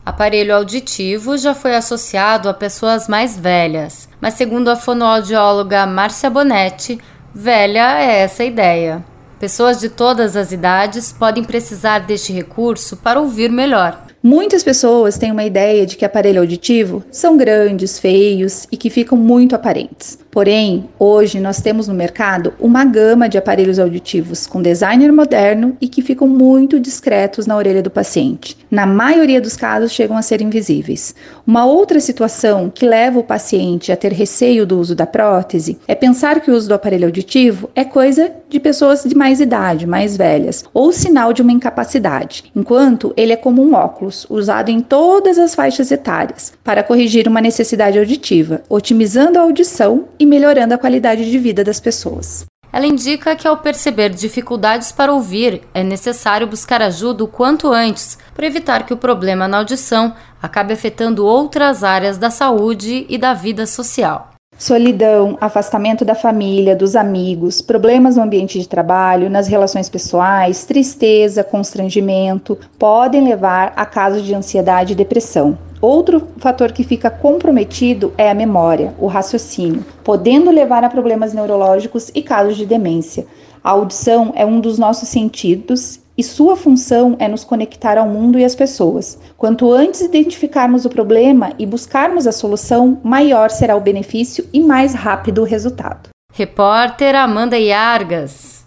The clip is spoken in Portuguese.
Aparelho auditivo já foi associado a pessoas mais velhas, mas segundo a fonoaudióloga Márcia Bonetti, velha é essa ideia. Pessoas de todas as idades podem precisar deste recurso para ouvir melhor. Muitas pessoas têm uma ideia de que aparelho auditivo são grandes, feios e que ficam muito aparentes. Porém, hoje nós temos no mercado uma gama de aparelhos auditivos com design moderno e que ficam muito discretos na orelha do paciente. Na maioria dos casos, chegam a ser invisíveis. Uma outra situação que leva o paciente a ter receio do uso da prótese é pensar que o uso do aparelho auditivo é coisa de pessoas de mais idade, mais velhas, ou sinal de uma incapacidade, enquanto ele é como um óculos, usado em todas as faixas etárias, para corrigir uma necessidade auditiva, otimizando a audição e melhorando a qualidade de vida das pessoas. Ela indica que ao perceber dificuldades para ouvir, é necessário buscar ajuda o quanto antes, para evitar que o problema na audição acabe afetando outras áreas da saúde e da vida social. Solidão, afastamento da família, dos amigos, problemas no ambiente de trabalho, nas relações pessoais, tristeza, constrangimento, podem levar a casos de ansiedade e depressão. Outro fator que fica comprometido é a memória, o raciocínio, podendo levar a problemas neurológicos e casos de demência. A audição é um dos nossos sentidos e sua função é nos conectar ao mundo e às pessoas. Quanto antes identificarmos o problema e buscarmos a solução, maior será o benefício e mais rápido o resultado. Repórter Amanda Iargas.